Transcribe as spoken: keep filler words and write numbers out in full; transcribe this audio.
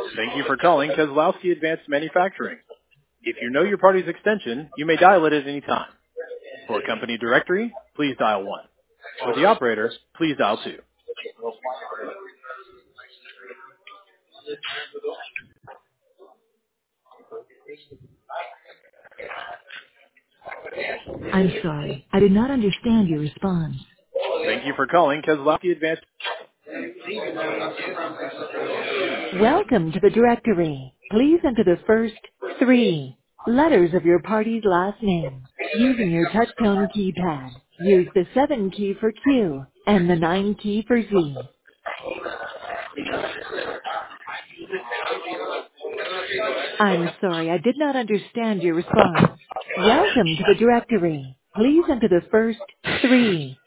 Thank you for calling Kozlowski Advanced Manufacturing. If you know your party's extension, you may dial it at any time. For a company directory, please dial one. For the operator, please dial two. I'm sorry, I did not understand your response. Thank you for calling Kozlowski Advanced. Welcome to the directory. Please enter the first three letters of your party's last name. Using your touchtone keypad, use the seven key for Q and the nine key for Z. I'm sorry, I did not understand your response. Welcome to the directory. Please enter the first three